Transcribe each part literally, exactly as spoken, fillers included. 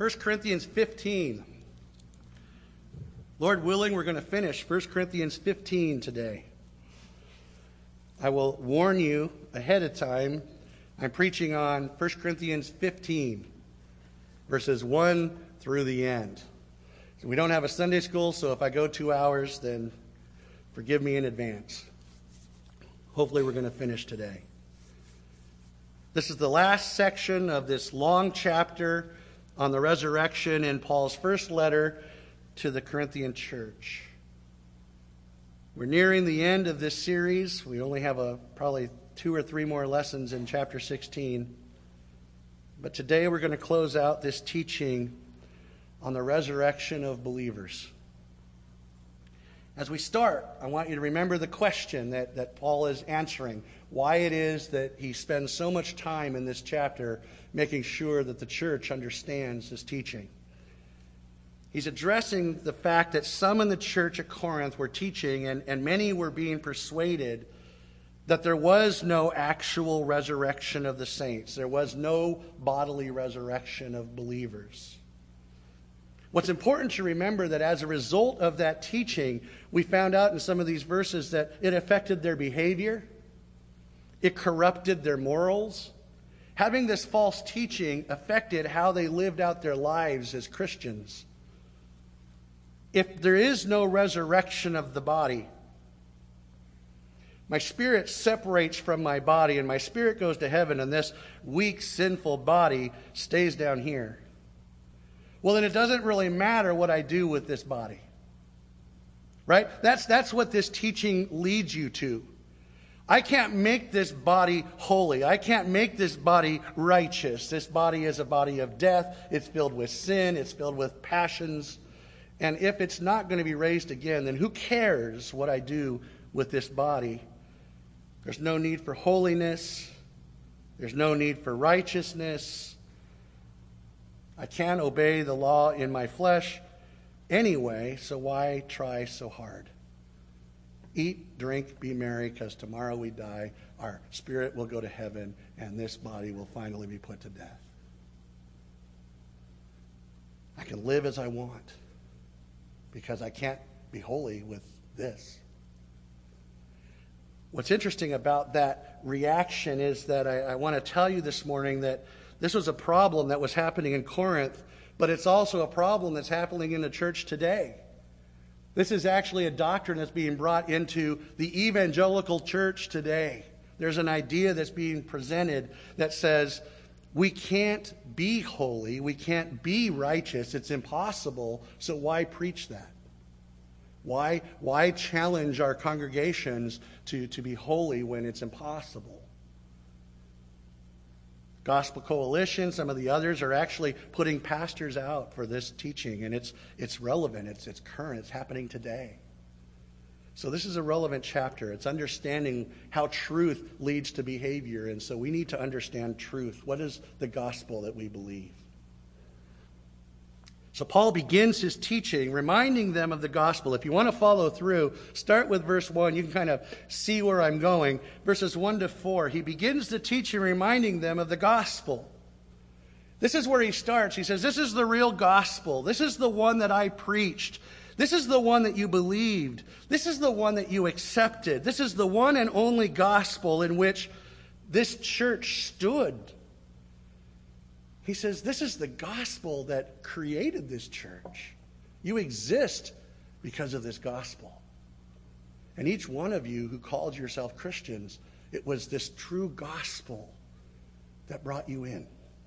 First Corinthians fifteen. Lord willing, we're going to finish First Corinthians fifteen today. I will warn you ahead of time, I'm preaching on First Corinthians fifteen, verses one through the end. So we don't have a Sunday school, so if I go two hours, then forgive me in advance. Hopefully we're going to finish today. This is the last section of this long chapter on the resurrection in Paul's first letter to the Corinthian church. We're nearing the end of this series. We only have a probably two or three more lessons in chapter sixteen. But today we're going to close out this teaching on the resurrection of believers. As we start, I want you to remember the question that, that Paul is answering. Why it is that he spends so much time in this chapter making sure that the church understands this teaching. He's addressing the fact that some in the church at Corinth were teaching, and, and many were being persuaded that there was no actual resurrection of the saints. There was no bodily resurrection of believers. What's important to remember that as a result of that teaching, we found out in some of these verses that it affected their behavior. It corrupted their morals. Having this false teaching affected how they lived out their lives as Christians. If there is no resurrection of the body, my spirit separates from my body, and my spirit goes to heaven, and this weak, sinful body stays down here. Well, then it doesn't really matter what I do with this body. Right? That's, that's what this teaching leads you to. I can't make this body holy. I can't make this body righteous. This body is a body of death. It's filled with sin. It's filled with passions. And if it's not going to be raised again, then who cares what I do with this body? There's no need for holiness. There's no need for righteousness. I can't obey the law in my flesh anyway, so why try so hard? Eat, drink, be merry, because tomorrow we die. Our spirit will go to heaven, and this body will finally be put to death. I can live as I want, because I can't be holy with this. What's interesting about that reaction is that I, I want to tell you this morning that this was a problem that was happening in Corinth, but it's also a problem that's happening in the church today. This is actually a doctrine that's being brought into the evangelical church today. There's an idea that's being presented that says we can't be holy, we can't be righteous, it's impossible, so why preach that? Why, why challenge our congregations to, to be holy when it's impossible? Gospel Coalition, some of the others are actually putting pastors out for this teaching, and it's it's relevant, it's it's current, it's happening today. So this is a relevant chapter. It's understanding how truth leads to behavior, and so we need to understand truth. What is the gospel that we believe? So Paul begins his teaching reminding them of the gospel. If you want to follow through, start with verse one. You can kind of see where I'm going. Verses one to four, he begins the teaching reminding them of the gospel. This is where he starts. He says, this is the real gospel. This is the one that I preached. This is the one that you believed. This is the one that you accepted. This is the one and only gospel in which this church stood. He says, this is the gospel that created this church. You exist because of this gospel. And each one of you who called yourself Christians, it was this true gospel that brought you in.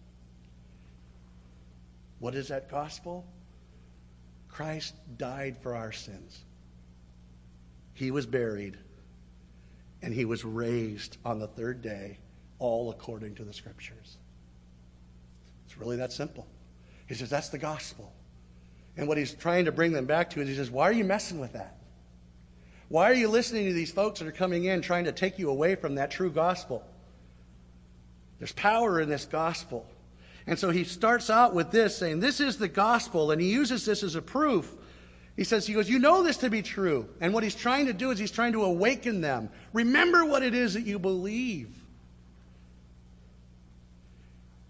What is that gospel? Christ died for our sins. He was buried, and he was raised on the third day, all according to the Scriptures. It's really that simple. He says, that's the gospel. And what he's trying to bring them back to is he says, why are you messing with that? Why are you listening to these folks that are coming in trying to take you away from that true gospel? There's power in this gospel. And so he starts out with this, saying, this is the gospel, and he uses this as a proof. He says, he goes, you know this to be true. And what he's trying to do is he's trying to awaken them. Remember what it is that you believe.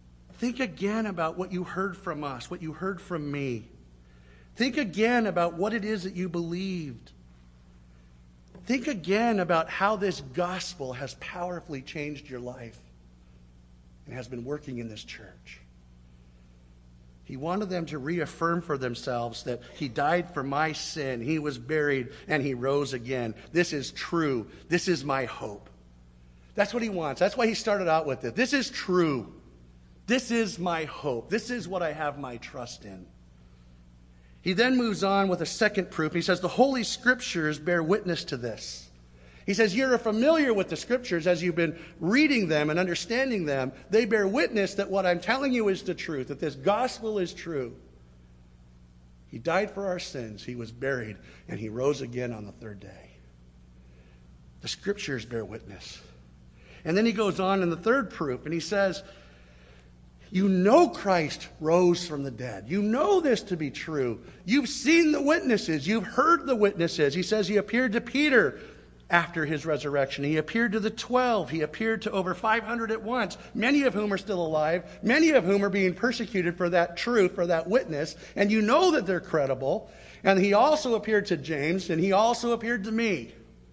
think again about what you heard from us, what you heard from me. Think again about what it is that you believed. Think again about how this gospel has powerfully changed your life and has been working in this church. He wanted them to reaffirm for themselves that he died for my sin, he was buried, and he rose again. This is true. This is my hope. That's what he wants. That's why he started out with it. This is true. This is my hope. This is what I have my trust in. He then moves on with a second proof. He says the Holy Scriptures bear witness to this. He says you're familiar with the Scriptures as you've been reading them and understanding them. They bear witness that what I'm telling you is the truth, that this gospel is true. He died for our sins. He was buried, and he rose again on the third day. The Scriptures bear witness. And then he goes on in the third proof, and he says, you know Christ rose from the dead. You know this to be true. You've seen the witnesses. You've heard the witnesses. He says he appeared to Peter after his resurrection. He appeared to the twelve. He appeared to over five hundred at once, many of whom are still alive, many of whom are being persecuted for that truth, for that witness, and you know that they're credible. And he also appeared to James, and he also appeared to me.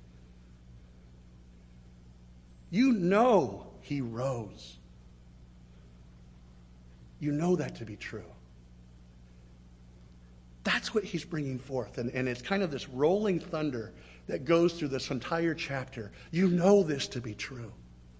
You know he rose. You know that to be true. That's what he's bringing forth. And, and it's kind of this rolling thunder that goes through this entire chapter. You know this to be true.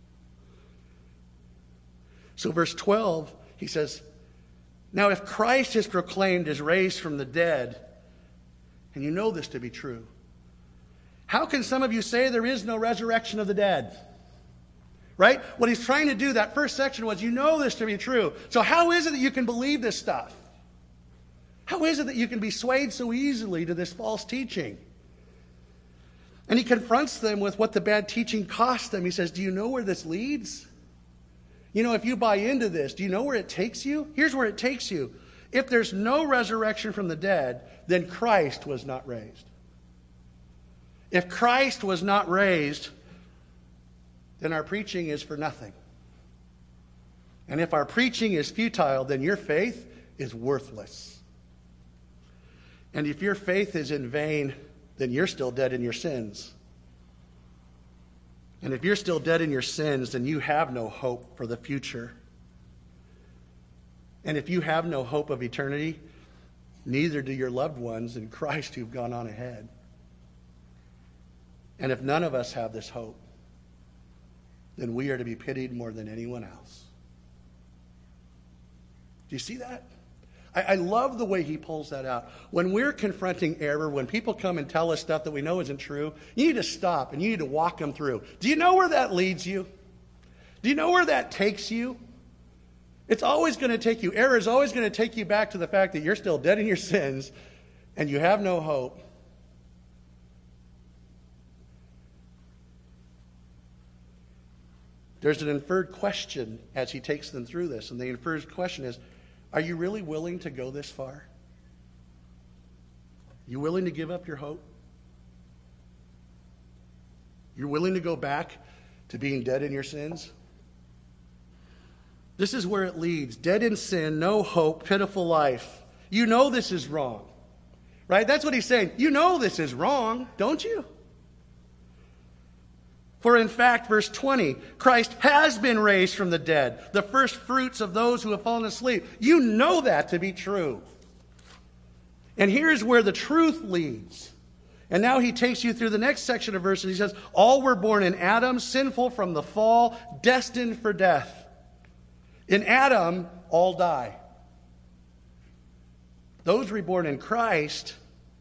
So verse twelve, he says, now if Christ is proclaimed as raised from the dead, and you know this to be true, how can some of you say there is no resurrection of the dead? Right? What he's trying to do, that first section was, you know this to be true. So how is it that you can believe this stuff? How is it that you can be swayed so easily to this false teaching? And he confronts them with what the bad teaching cost them. He says, do you know where this leads? You know, if you buy into this, do you know where it takes you? Here's where it takes you. If there's no resurrection from the dead, then Christ was not raised. If Christ was not raised, then our preaching is for nothing. And if our preaching is futile, then your faith is worthless. And if your faith is in vain, then you're still dead in your sins. And if you're still dead in your sins, then you have no hope for the future. And if you have no hope of eternity, neither do your loved ones in Christ who've gone on ahead. And if none of us have this hope, then we are to be pitied more than anyone else. Do you see that? I, I love the way he pulls that out. When we're confronting error, when people come and tell us stuff that we know isn't true, you need to stop and you need to walk them through. Do you know where that leads you? Do you know where that takes you? It's always going to take you. Error is always going to take you back to the fact that you're still dead in your sins and you have no hope. There's an inferred question as he takes them through this. And the inferred question is, are you really willing to go this far? You willing to give up your hope? You're willing to go back to being dead in your sins? This is where it leads. Dead in sin, no hope, pitiful life. You know this is wrong. Right? That's what he's saying. You know this is wrong, don't you? For in fact, verse twenty, Christ has been raised from the dead, the first fruits of those who have fallen asleep. You know that to be true. And here's where the truth leads. And now he takes you through the next section of verses. He says, all were born in Adam, sinful from the fall, destined for death. In Adam, all die. Those reborn in Christ,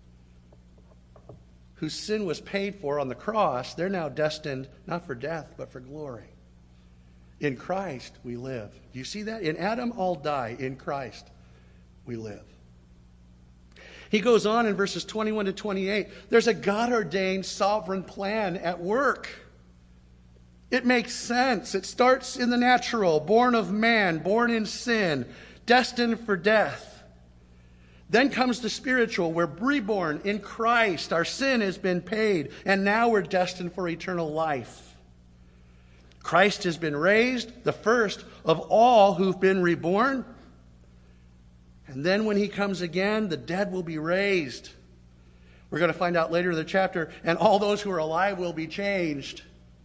whose sin was paid for on the cross, they're now destined not for death, but for glory. In Christ we live. Do you see that? In Adam all die. In Christ we live. He goes on in verses twenty-one to twenty-eight. There's a God-ordained sovereign plan at work. It makes sense. It starts in the natural, born of man, born in sin, destined for death. Then comes the spiritual. We're reborn in Christ. Our sin has been paid, and now we're destined for eternal life. Christ has been raised, the first of all who've been reborn. And then when he comes again, the dead will be raised. We're going to find out later in the chapter, and all those who are alive will be changed.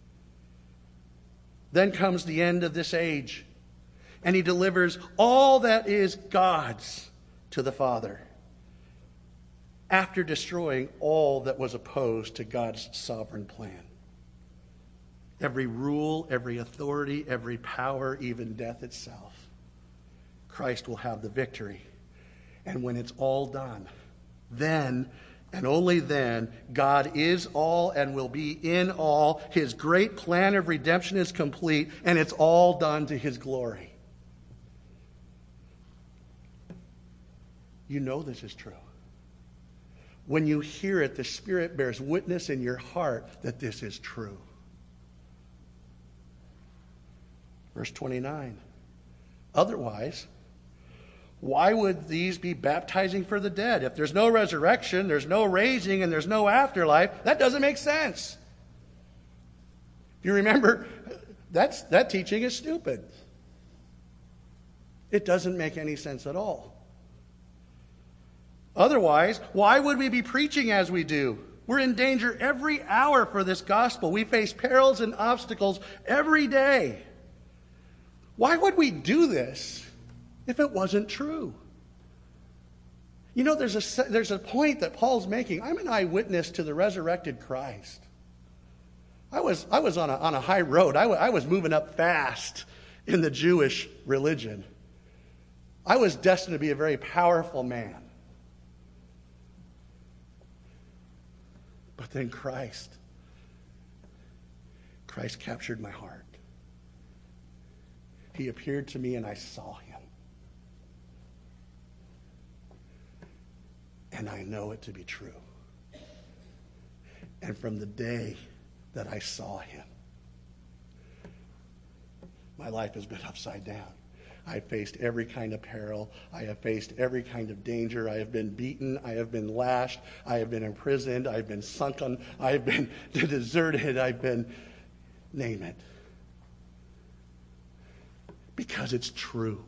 Then comes the end of this age, and he delivers all that is God's to the Father, after destroying all that was opposed to God's sovereign plan. Every rule, every authority, every power, even death itself, Christ will have the victory. And when it's all done, then and only then, God is all and will be in all. His great plan of redemption is complete, and it's all done to his glory. You know this is true. When you hear it, the Spirit bears witness in your heart that this is true. Verse twenty-nine. Otherwise, why would these be baptizing for the dead? If there's no resurrection, there's no raising, and there's no afterlife, that doesn't make sense. If you remember, that's, that teaching is stupid. It doesn't make any sense at all. Otherwise, why would we be preaching as we do? We're in danger every hour for this gospel. We face perils and obstacles every day. Why would we do this if it wasn't true? You know, there's a, there's a point that Paul's making. I'm an eyewitness to the resurrected Christ. I was, I was on, a, on a high road. I, w- I was moving up fast in the Jewish religion. I was destined to be a very powerful man. But then Christ, Christ captured my heart. He appeared to me and I saw him. And I know it to be true. And from the day that I saw him, my life has been upside down. I have faced every kind of peril. I have faced every kind of danger. I have been beaten. I have been lashed. I have been imprisoned. I have been sunken. I have been deserted. I've been, name it. Because it's true.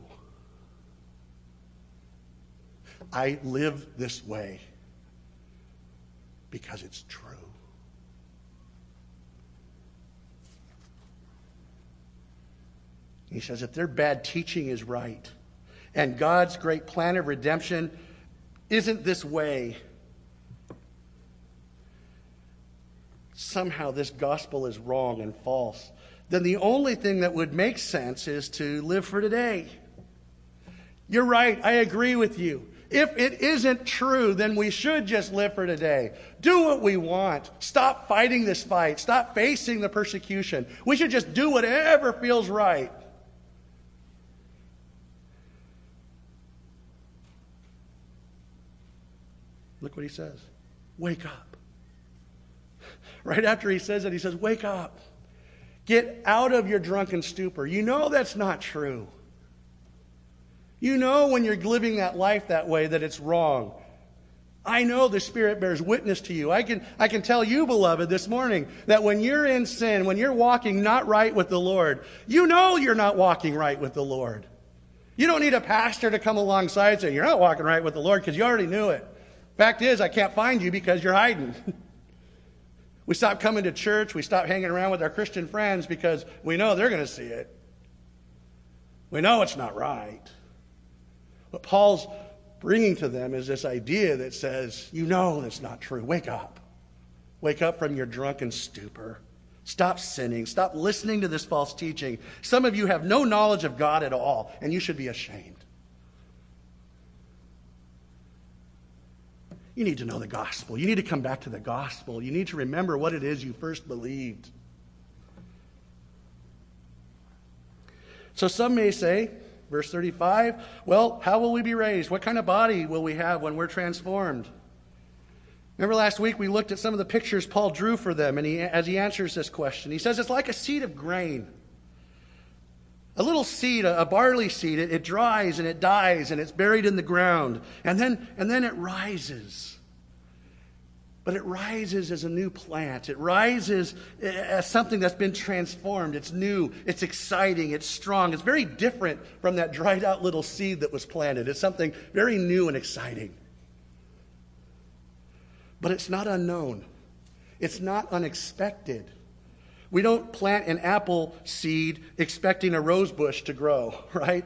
I live this way because it's true. He says if their bad teaching is right and God's great plan of redemption isn't this way, somehow this gospel is wrong and false, then the only thing that would make sense is to live for today. You're right. I agree with you. If it isn't true, then we should just live for today. Do what we want. Stop fighting this fight. Stop facing the persecution. We should just do whatever feels right. Look what he says. Wake up. Right after he says it, he says, wake up. Get out of your drunken stupor. You know that's not true. You know when you're living that life that way that it's wrong. I know the Spirit bears witness to you. I can, I can tell you, beloved, this morning that when you're in sin, when you're walking not right with the Lord, you know you're not walking right with the Lord. You don't need a pastor to come alongside and say, you're not walking right with the Lord, because you already knew it. Fact is, I can't find you because you're hiding. We stop coming to church. We stop hanging around with our Christian friends because we know they're going to see it. We know it's not right. What Paul's bringing to them is this idea that says, you know that's not true. Wake up. Wake up from your drunken stupor. Stop sinning. Stop listening to this false teaching. Some of you have no knowledge of God at all, and you should be ashamed. You need to know the gospel. You need to come back to the gospel. You need to remember what it is you first believed. So some may say, verse thirty-five, well, how will we be raised? What kind of body will we have when we're transformed? Remember last week we looked at some of the pictures Paul drew for them, and he, as he answers this question, he says it's like a seed of grain. A little seed, a, a barley seed, it, it dries and it dies and it's buried in the ground. And then, and then it rises. but it rises as a new plant. It rises as something that's been transformed. It's new, it's exciting, it's strong. It's very different from that dried out little seed that was planted. It's something very new and exciting. But it's not unknown. It's not unexpected. We don't plant an apple seed expecting a rose bush to grow, right?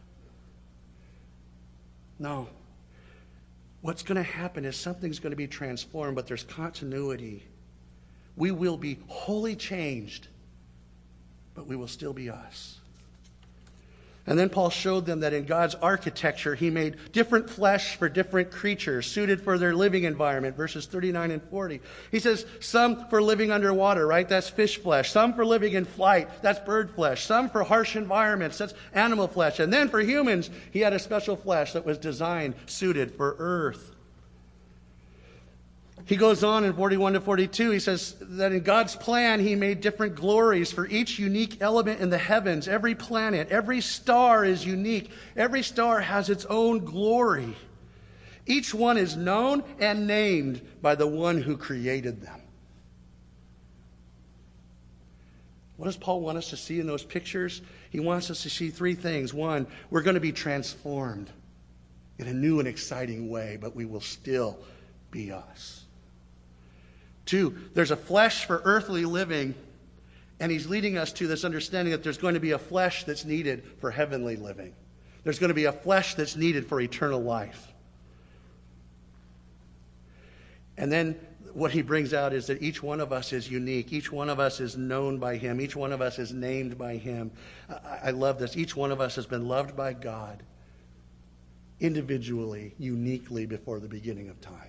No. What's going to happen is something's going to be transformed, but there's continuity. We will be wholly changed, but we will still be us. And then Paul showed them that in God's architecture, he made different flesh for different creatures, suited for their living environment, verses thirty-nine and forty. He says, some for living underwater, right? That's fish flesh. Some for living in flight, that's bird flesh. Some for harsh environments, that's animal flesh. And then for humans, he had a special flesh that was designed, suited for earth. He goes on in forty-one to forty-two, he says that in God's plan, he made different glories for each unique element in the heavens. Every planet, every star is unique. Every star has its own glory. Each one is known and named by the one who created them. What does Paul want us to see in those pictures? He wants us to see three things. One, we're going to be transformed in a new and exciting way, but we will still be us. Two, there's a flesh for earthly living, and he's leading us to this understanding that there's going to be a flesh that's needed for heavenly living. There's going to be a flesh that's needed for eternal life. And then what he brings out is that each one of us is unique. Each one of us is known by him. Each one of us is named by him. I, I love this. Each one of us has been loved by God individually, uniquely before the beginning of time.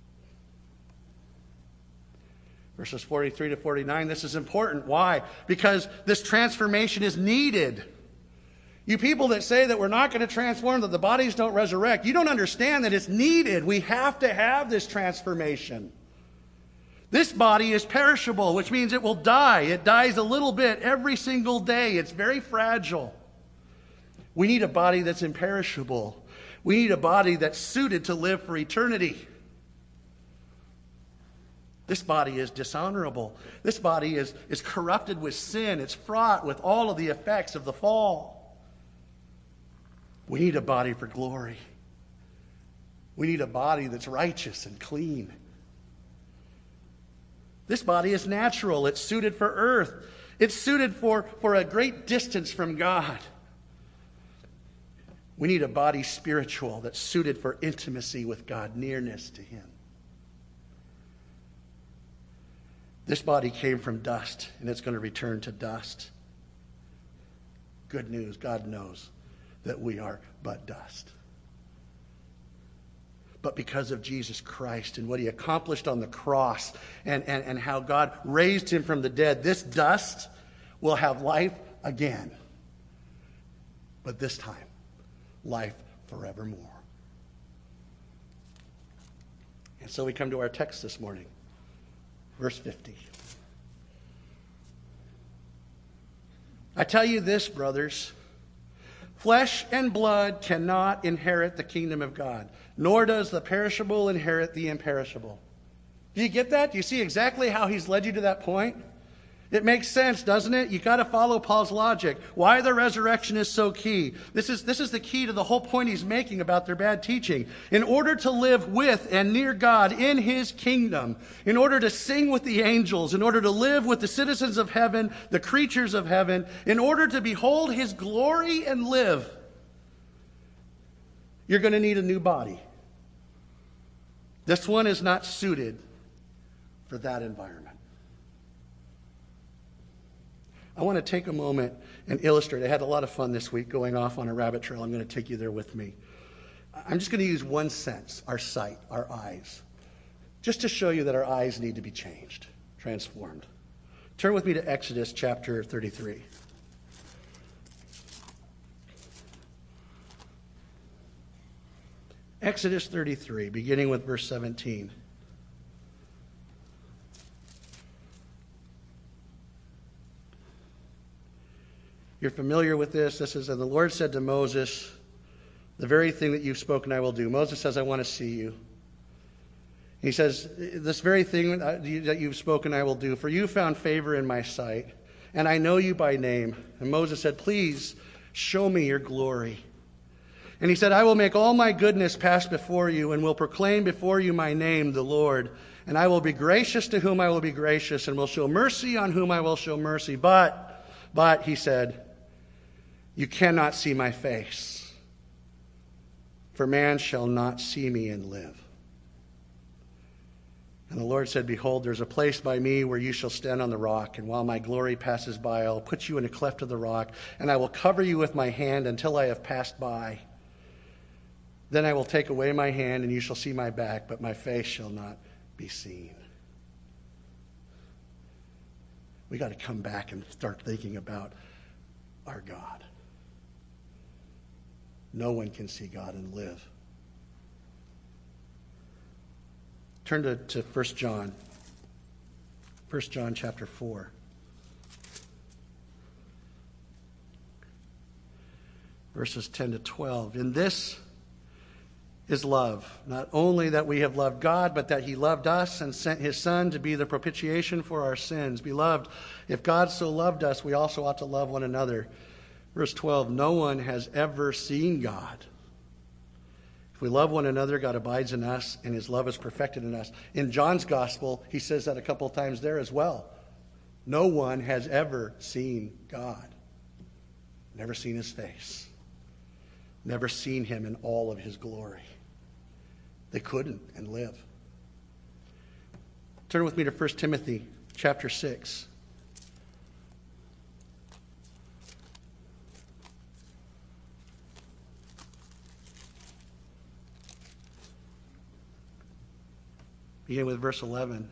Verses forty-three to forty-nine, this is important. Why? Because this transformation is needed. You people that say that we're not going to transform, that the bodies don't resurrect, you don't understand that it's needed. We have to have this transformation. This body is perishable, which means it will die. It dies a little bit every single day. It's very fragile. We need a body that's imperishable. We need a body that's suited to live for eternity. This body is dishonorable. This body is, is corrupted with sin. It's fraught with all of the effects of the fall. We need a body for glory. We need a body that's righteous and clean. This body is natural. It's suited for earth. It's suited for, for a great distance from God. We need a body spiritual that's suited for intimacy with God, nearness to him. This body came from dust, and it's going to return to dust. Good news, God knows that we are but dust. But because of Jesus Christ and what he accomplished on the cross and, and, and how God raised him from the dead, this dust will have life again. But this time, life forevermore. And so we come to our text this morning. Verse fifty. I tell you this, brothers, flesh and blood cannot inherit the kingdom of God, nor does the perishable inherit the imperishable. Do you get that? Do you see exactly how he's led you to that point? It makes sense, doesn't it? You've got to follow Paul's logic. Why the resurrection is so key. This is, this is the key to the whole point he's making about their bad teaching. In order to live with and near God in his kingdom, in order to sing with the angels, in order to live with the citizens of heaven, the creatures of heaven, in order to behold his glory and live, you're going to need a new body. This one is not suited for that environment. I want to take a moment and illustrate. I had a lot of fun this week going off on a rabbit trail. I'm going to take you there with me. I'm just going to use one sense, our sight, our eyes, just to show you that our eyes need to be changed, transformed. Turn with me to Exodus chapter thirty-three. Exodus thirty-three, beginning with verse seventeen. You're familiar with this. This is, and the Lord said to Moses, the very thing that you've spoken I will do. Moses says, I want to see you. He says, this very thing that you've spoken I will do, for you found favor in my sight, and I know you by name. And Moses said, please show me your glory. And he said, I will make all my goodness pass before you, and will proclaim before you my name, the Lord. And I will be gracious to whom I will be gracious, and will show mercy on whom I will show mercy. But, but, he said, you cannot see my face, for man shall not see me and live. And the Lord said, behold, there's a place by me where you shall stand on the rock, and while my glory passes by, I will put you in a cleft of the rock, and I will cover you with my hand until I have passed by. Then I will take away my hand, and you shall see my back, but my face shall not be seen. We got to come back and start thinking about our God. No one can see God and live. Turn to, to First John. First John chapter four. Verses ten to twelve. In this is love, not only that we have loved God, but that he loved us and sent his Son to be the propitiation for our sins. Beloved, if God so loved us, we also ought to love one another. Verse twelve, no one has ever seen God. If we love one another, God abides in us, and his love is perfected in us. In John's gospel, he says that a couple of times there as well. No one has ever seen God. Never seen his face. Never seen him in all of his glory. They couldn't and live. Turn with me to First Timothy chapter six. Begin with verse eleven.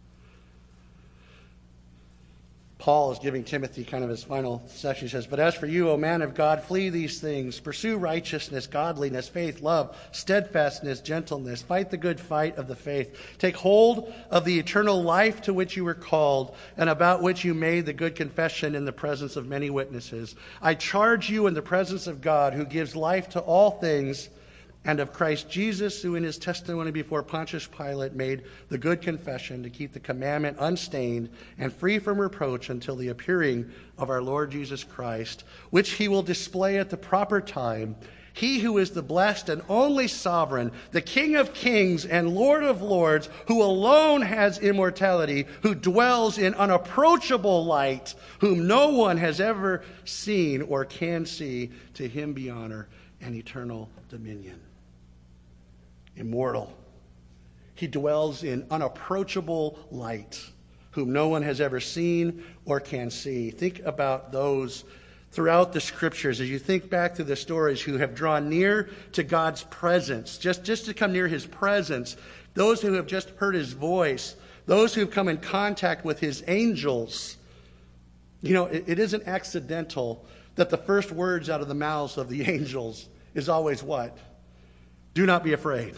Paul is giving Timothy kind of his final section. He says, but as for you, O man of God, flee these things. Pursue righteousness, godliness, faith, love, steadfastness, gentleness. Fight the good fight of the faith. Take hold of the eternal life to which you were called, and about which you made the good confession in the presence of many witnesses. I charge you in the presence of God, who gives life to all things, and of Christ Jesus, who in his testimony before Pontius Pilate made the good confession to keep the commandment unstained and free from reproach until the appearing of our Lord Jesus Christ, which he will display at the proper time. He who is the blessed and only sovereign, the King of kings and Lord of lords, who alone has immortality, who dwells in unapproachable light, whom no one has ever seen or can see, to him be honor and eternal dominion. Immortal. He dwells in unapproachable light, whom no one has ever seen or can see. Think about those throughout the scriptures, as you think back to the stories, who have drawn near to God's presence, just, just to come near his presence. Those who have just heard his voice, those who have come in contact with his angels. You know, it, it isn't accidental that the first words out of the mouths of the angels is always what? Do not be afraid.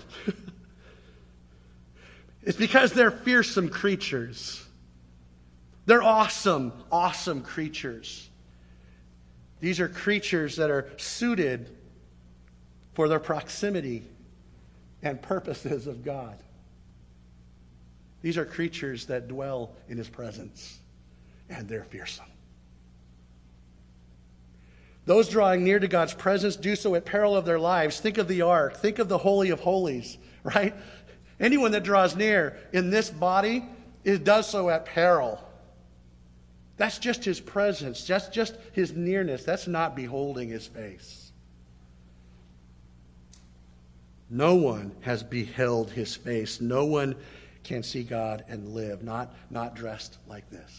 It's because they're fearsome creatures. They're awesome, awesome creatures. These are creatures that are suited for their proximity and purposes of God. These are creatures that dwell in his presence, and they're fearsome. Those drawing near to God's presence do so at peril of their lives. Think of the ark. Think of the Holy of Holies, right? Anyone that draws near in this body, it does so at peril. That's just his presence. That's just his nearness. That's not beholding his face. No one has beheld his face. No one can see God and live, not, not dressed like this.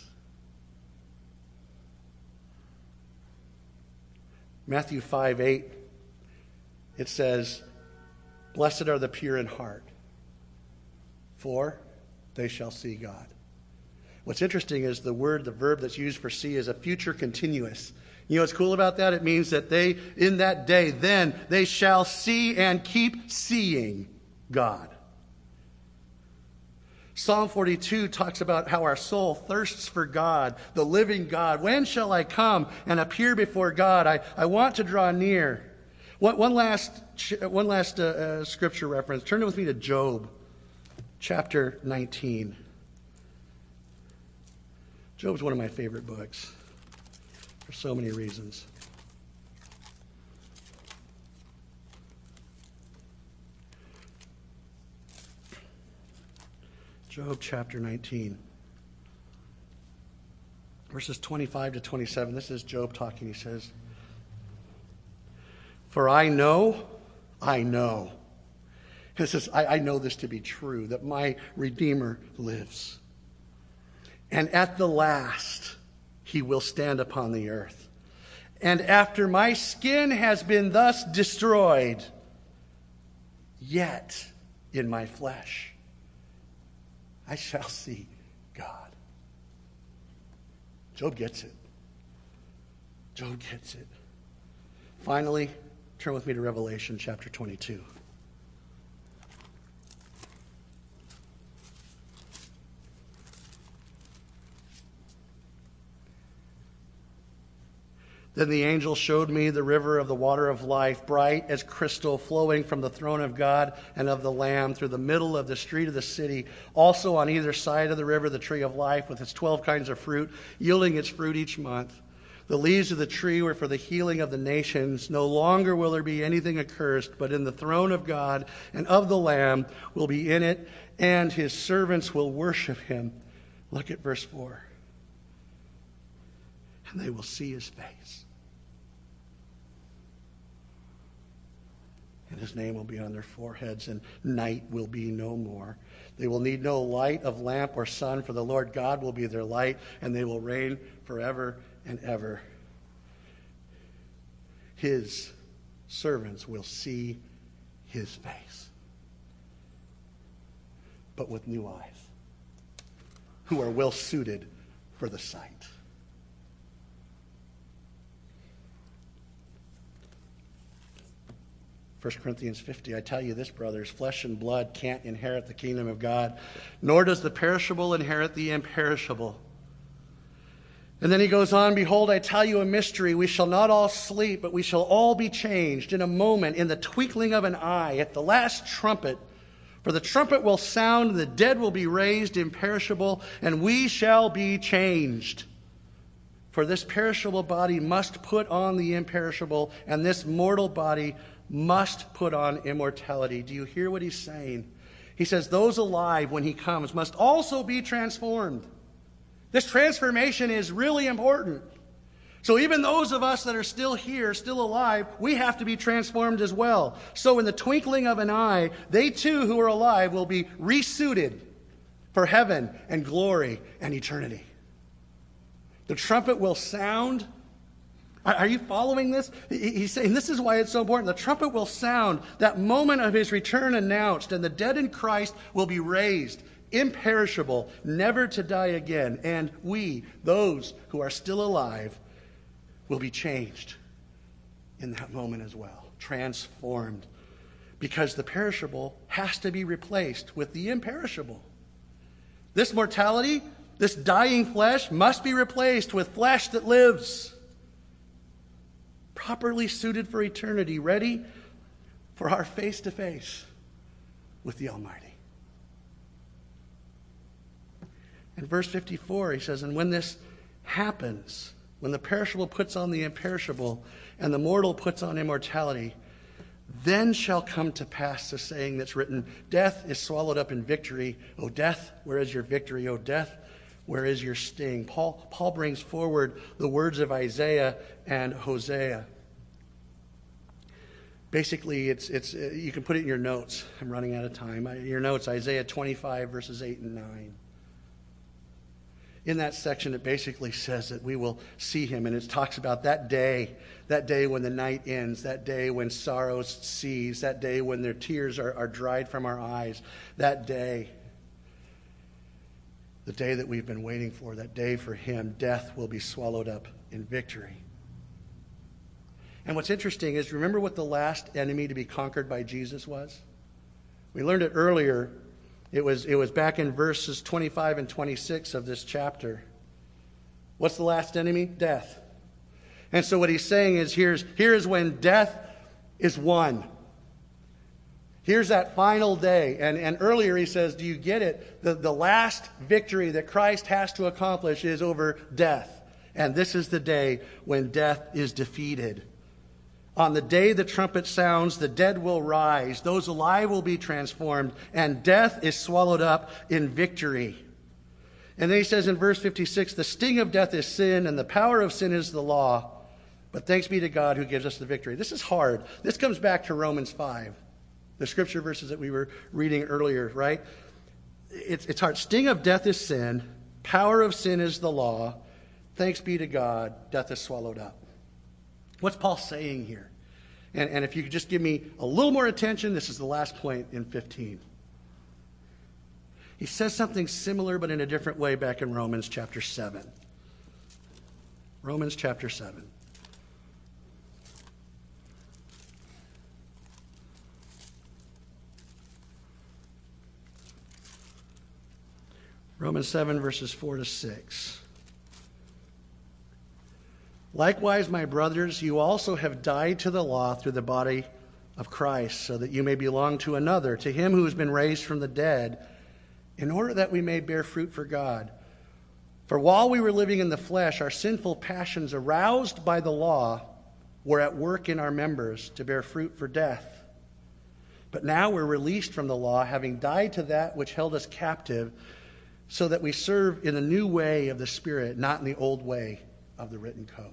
Matthew five eight, it says, blessed are the pure in heart, for they shall see God. What's interesting is the word, the verb that's used for see is a future continuous. You know what's cool about that? It means that they, in that day, then they shall see and keep seeing God. Psalm forty-two talks about how our soul thirsts for God, the living God. When shall I come and appear before God? I, I want to draw near. One, one last, one last uh, uh, scripture reference. Turn with me to Job. chapter nineteen. Job's one of my favorite books for so many reasons. Job chapter nineteen. Verses twenty-five to twenty-seven. This is Job talking. He says, "For I know, I know." He says, I, I know this to be true, that my Redeemer lives. "And at the last he will stand upon the earth. And after my skin has been thus destroyed, yet in my flesh I shall see God." Job gets it. Job gets it. Finally, turn with me to Revelation chapter twenty-two. "Then the angel showed me the river of the water of life, bright as crystal, flowing from the throne of God and of the Lamb through the middle of the street of the city. Also on either side of the river, the tree of life with its twelve kinds of fruit, yielding its fruit each month. The leaves of the tree were for the healing of the nations. No longer will there be anything accursed, but in the throne of God and of the Lamb will be in it, and his servants will worship him." Look at verse four. "And they will see his face. And his name will be on their foreheads, and night will be no more. They will need no light of lamp or sun, for the Lord God will be their light, and they will reign forever and ever. His servants will see his face, but with new eyes, who are well suited for the sight." First Corinthians fifty, "I tell you this, brothers, flesh and blood can't inherit the kingdom of God, nor does the perishable inherit the imperishable." And then he goes on, "Behold, I tell you a mystery. We shall not all sleep, but we shall all be changed in a moment, in the twinkling of an eye, at the last trumpet. For the trumpet will sound, and the dead will be raised imperishable, and we shall be changed. For this perishable body must put on the imperishable, and this mortal body must put on immortality." Do you hear what he's saying? He says those alive when he comes must also be transformed. This transformation is really important. So even those of us that are still here, still alive, we have to be transformed as well. So in the twinkling of an eye, they too who are alive will be resuited for heaven and glory and eternity. The trumpet will sound. Are you following this? He's saying this is why it's so important. The trumpet will sound, that moment of his return announced, and the dead in Christ will be raised, imperishable, never to die again. And we, those who are still alive, will be changed in that moment as well, transformed. Because the perishable has to be replaced with the imperishable. This mortality, this dying flesh, must be replaced with flesh that lives, properly suited for eternity, ready for our face-to-face with the Almighty. In verse fifty-four, he says, "And when this happens, when the perishable puts on the imperishable, and the mortal puts on immortality, then shall come to pass the saying that's written, death is swallowed up in victory. O death, where is your victory? O death, where is your sting?" Paul, Paul brings forward the words of Isaiah and Hosea. Basically, it's it's you can put it in your notes. I'm running out of time. Your notes, Isaiah twenty-five, verses eight and nine. In that section, it basically says that we will see him, and it talks about that day, that day when the night ends, that day when sorrows cease, that day when their tears are, are dried from our eyes, that day, the day that we've been waiting for, that day for him, death will be swallowed up in victory. And what's interesting is, remember what the last enemy to be conquered by Jesus was? We learned it earlier. It was, it was back in verses twenty-five and twenty-six of this chapter. What's the last enemy? Death. And so what he's saying is, here's, here's when death is won. Here's that final day. And, and earlier he says, do you get it? The, the last victory that Christ has to accomplish is over death. And this is the day when death is defeated. On the day the trumpet sounds, the dead will rise, those alive will be transformed, and death is swallowed up in victory. And then he says in verse fifty-six, the sting of death is sin, and the power of sin is the law. But thanks be to God who gives us the victory. This is hard. This comes back to Romans five, the scripture verses that we were reading earlier, right? It's, it's hard. Sting of death is sin. Power of sin is the law. Thanks be to God, death is swallowed up. What's Paul saying here? And, and if you could just give me a little more attention, this is the last point in fifteen. He says something similar but in a different way back in Romans chapter seven. Romans chapter seven. Romans seven, verses four to six. Likewise, my brothers, you also have died to the law through the body of Christ, so that you may belong to another, to him who has been raised from the dead, in order that we may bear fruit for God. For while we were living in the flesh, our sinful passions, aroused by the law, were at work in our members to bear fruit for death. But now we're released from the law, having died to that which held us captive, so that we serve in the new way of the Spirit, not in the old way of the written code.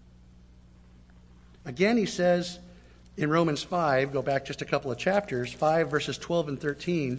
Again, he says in Romans five, go back just a couple of chapters, five verses twelve and thirteen.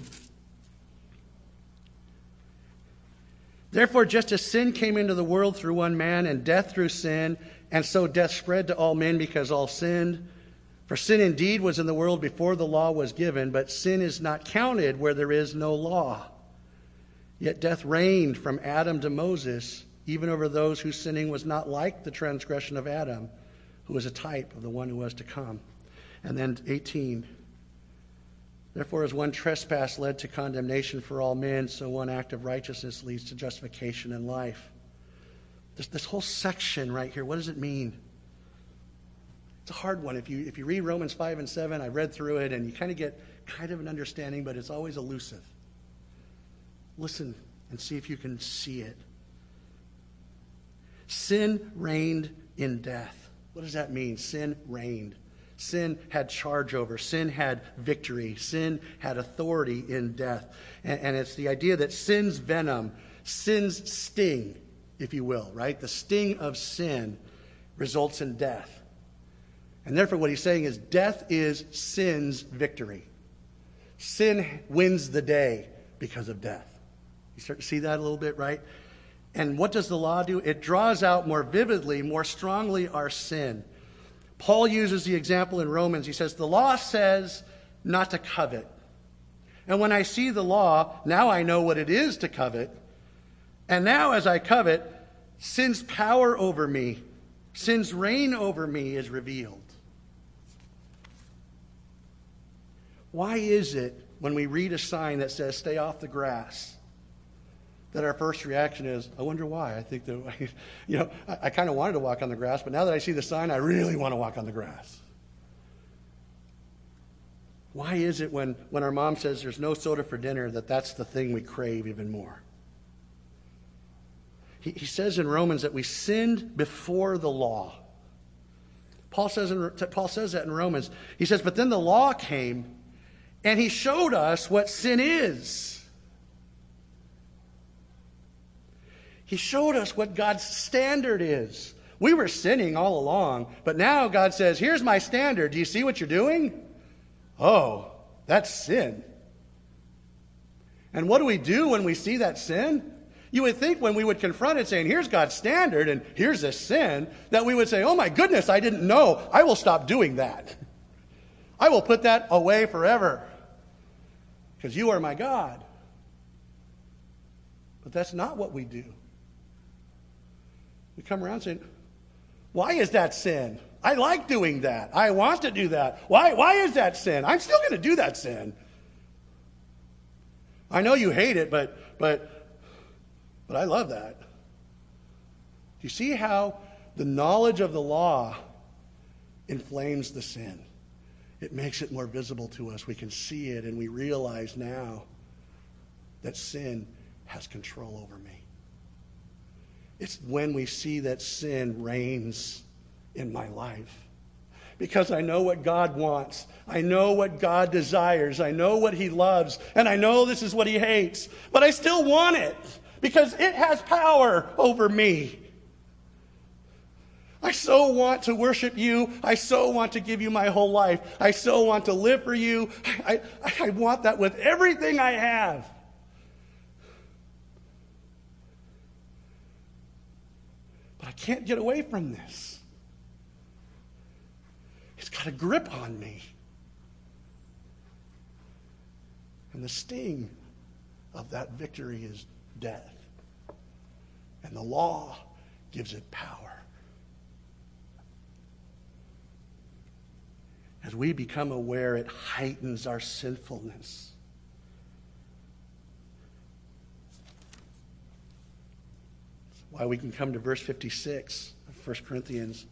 Therefore, just as sin came into the world through one man, and death through sin, and so death spread to all men because all sinned. For sin indeed was in the world before the law was given, but sin is not counted where there is no law. Yet death reigned from Adam to Moses, even over those whose sinning was not like the transgression of Adam, who was a type of the one who was to come. And then eighteen. Therefore, as one trespass led to condemnation for all men, so one act of righteousness leads to justification and life. This, this whole section right here, what does it mean? It's a hard one. If you, if you read Romans five and seven, I read through it, and you kind of get kind of an understanding, but it's always elusive. Listen and see if you can see it. Sin reigned in death. What does that mean? Sin reigned. Sin had charge over. Sin had victory. Sin had authority in death. And, and it's the idea that sin's venom, sin's sting, if you will, right? The sting of sin results in death. And therefore what he's saying is death is sin's victory. Sin wins the day because of death. You start to see that a little bit, right? And what does the law do? It draws out more vividly, more strongly our sin. Paul uses the example in Romans. He says, the law says not to covet. And when I see the law, now I know what it is to covet. And now as I covet, sin's power over me, sin's reign over me is revealed. Why is it when we read a sign that says stay off the grass, that our first reaction is, I wonder why. I think that, you know, I, I kind of wanted to walk on the grass, but now that I see the sign, I really want to walk on the grass. Why is it when, when our mom says there's no soda for dinner that that's the thing we crave even more? He, he says in Romans that we sinned before the law. Paul says, in, Paul says that in Romans. He says, but then the law came and he showed us what sin is. He showed us what God's standard is. We were sinning all along, but now God says, here's my standard. Do you see what you're doing? Oh, that's sin. And what do we do when we see that sin? You would think when we would confront it saying, here's God's standard and here's this sin, that we would say, oh my goodness, I didn't know. I will stop doing that. I will put that away forever because you are my God. But that's not what we do. We come around saying, why is that sin? I like doing that. I want to do that. Why, why is that sin? I'm still going to do that sin. I know you hate it, but, but, but I love that. Do you see how the knowledge of the law inflames the sin? it makes it more visible to us. We can see it, and we realize now that sin has control over me. It's when we see that sin reigns in my life. Because I know what God wants. I know what God desires. I know what he loves. And I know this is what he hates. But I still want it because it has power over me. I so want to worship you. I so want to give you my whole life. I so want to live for you. I, I, I want that with everything I have. But I can't get away from this. It's got a grip on me. And the sting of that victory is death. And the law gives it power. As we become aware, it heightens our sinfulness. That's why we can come to verse fifty-six of First Corinthians.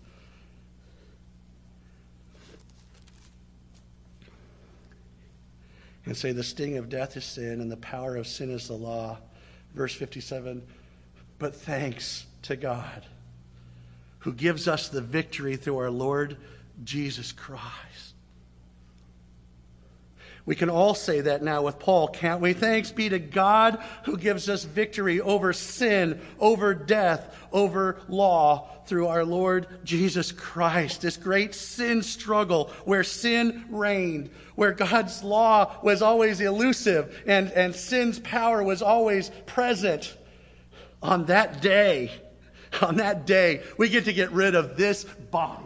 And say the sting of death is sin and the power of sin is the law. Verse fifty-seven, but thanks to God who gives us the victory through our Lord Jesus Christ. We can all say that now with Paul, can't we? Thanks be to God who gives us victory over sin, over death, over law through our Lord Jesus Christ. This great sin struggle where sin reigned, where God's law was always elusive and, and sin's power was always present. On that day, on that day, we get to get rid of this body.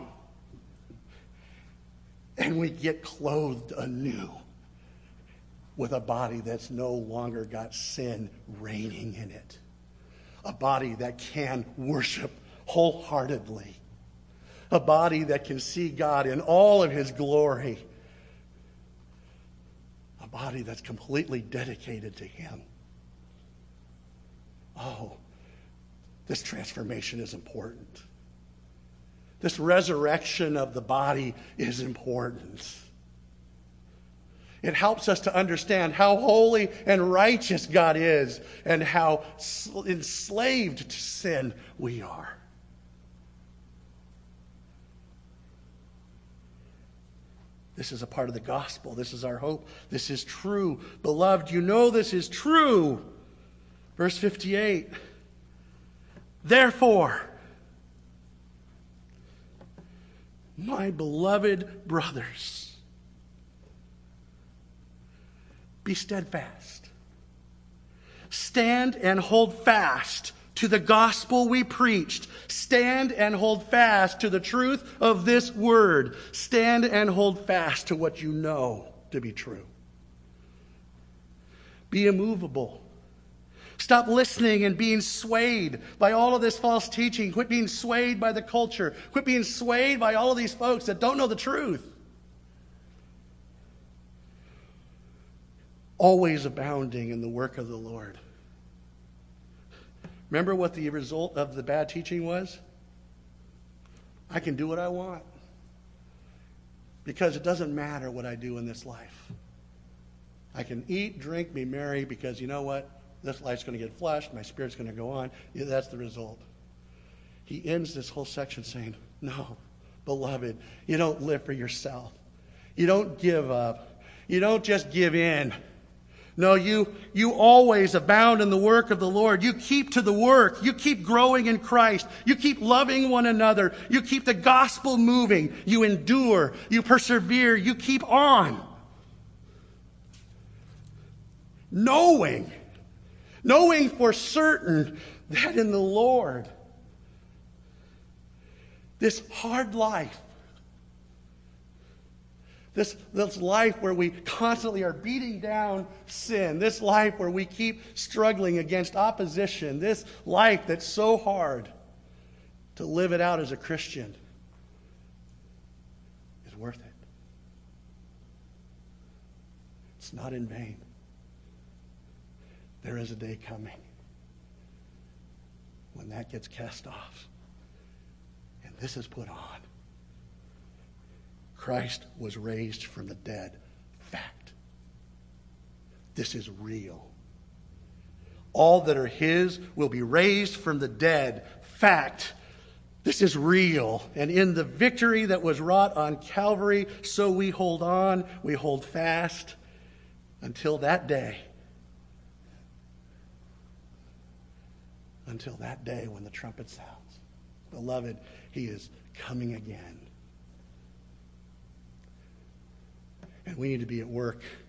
And we get clothed anew with a body that's no longer got sin reigning in it. A body that can worship wholeheartedly. A body that can see God in all of his glory. A body that's completely dedicated to him. Oh, this transformation is important. This resurrection of the body is important. It helps us to understand how holy and righteous God is and how enslaved to sin we are. This is a part of the gospel. This is our hope. This is true. Beloved, you know this is true. Verse fifty-eight. Therefore, my beloved brothers, be steadfast. Stand and hold fast to the gospel we preached. Stand and hold fast to the truth of this word. Stand and hold fast to what you know to be true. Be immovable. Stop listening and being swayed by all of this false teaching. Quit being swayed by the culture. Quit being swayed by all of these folks that don't know the truth. Always abounding in the work of the Lord. Remember what the result of the bad teaching was? I can do what I want. Because it doesn't matter what I do in this life. I can eat, drink, be merry, because you know what? This life's going to get flushed. My spirit's going to go on. Yeah, that's the result. He ends this whole section saying, no, beloved, you don't live for yourself. You don't give up. You don't just give in. No, you, you always abound in the work of the Lord. You keep to the work. You keep growing in Christ. You keep loving one another. You keep the gospel moving. You endure. You persevere. You keep on. Knowing, knowing for certain that in the Lord, this hard life, This, this life where we constantly are beating down sin. This life where we keep struggling against opposition. This life that's so hard to live it out as a Christian is worth it. It's not in vain. There is a day coming when that gets cast off and this is put on. Christ was raised from the dead. Fact. This is real. All that are his will be raised from the dead. Fact. This is real. And in the victory that was wrought on Calvary, so we hold on, we hold fast until that day. Until that day when the trumpet sounds. Beloved, he is coming again. And we need to be at work